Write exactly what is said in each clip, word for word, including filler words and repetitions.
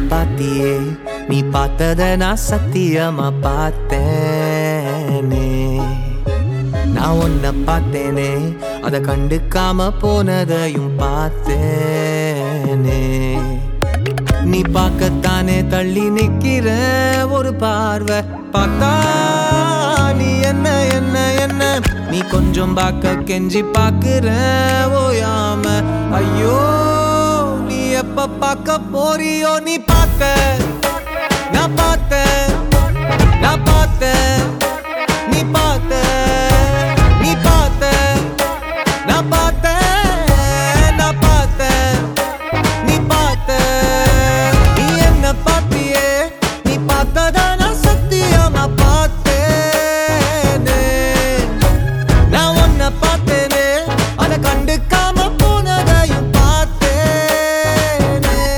பாத்தியே நீ பார்த்தத நான் சத்தியமா பார்த்தேனே நான் உன்னை பார்த்தேனே அத கண்டுக்காம போனதையும் பார்த்தேனே நீ பார்க்கத்தானே தள்ளி நிக்கிற ஒரு பார்வை பார்த்தா நீ என்ன என்ன என்ன நீ கொஞ்சம் பார்க்க கெஞ்சி பார்க்கிற ஓயாம ஐயோ நீ எப்ப பார்க்க போறியோ நீ பார்த்த நான் பார்த்த நான் பார்த்த நீ பார்த்த நீ பார்த்த நான் பார்த்த நான் பார்த்த நீ பார்த்த நீ என்ன பார்த்தியே நீ பார்த்ததா நான் சத்தியமா பார்த்தேனே நான் உன்னை பார்த்தேனே அதை கண்டுக்காம போனதையும் பார்த்தேனே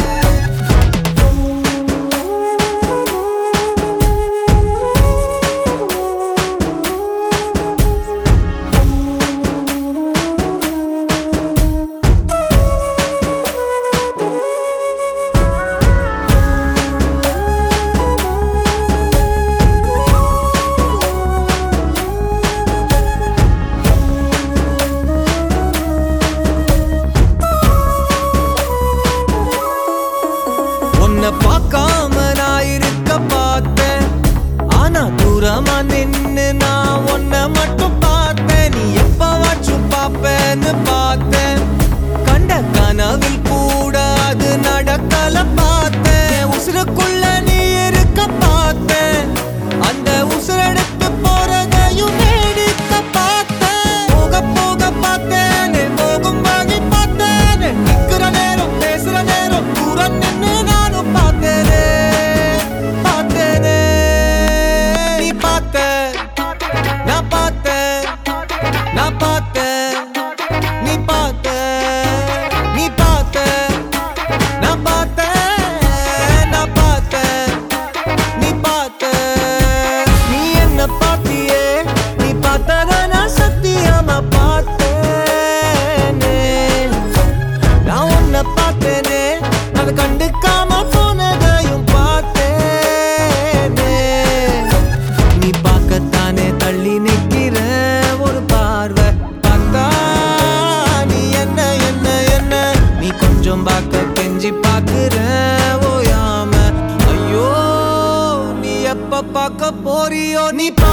உன்னை பார்க்காம நான் இருக்க பார்த்தேன் ஆனா தூரமா நின்னு நான் உன்னை மட்டும் பார்த்தேன் நீ எப்பவாச்சும் பார்ப்பேன்னு பார்த்தேன் கண்ட கனவில் கூட அது நடக்கல பார்த்தேன் உசுருக்குள்ள நீ இருக்க பார்த்தேன் அந்த உசுரெடுத்து போறதையும் வேடிக்க பார்த்தேன் போக போக பார்த்தேன் போகும் வாங்கி பார்த்தேன் நிக்கிற நேரம் பேசுற நேரம் தூரம் நின்னு நானும் பார்த்தேனே பார்த்தேனே நீ பார்த்த நான் பார்த்த நான் பார்த்த நீ பார்த்த நீ பார்த்த நான் பார்த்த நான் பார்த்த நீ பார்த்த நீ என்ன பார்த்தியே நீ பார்த்தத நான் சத்தியமா பார்த்தேனே நான் உன்னை பார்த்தேனே அதை கண்டுக்காம போனதையும் பார்த்தேனே நீ பார்க்கத்தானே தள்ளி நிக்கிற ஒரு பார்வை பார்த்தா நீ என்ன என்ன என்ன நீ கொஞ்சம் பார்க்க கெஞ்சி பார்க்கிற ஓயாம ஐயோ நீ எப்ப பார்க்க போறியோ நீ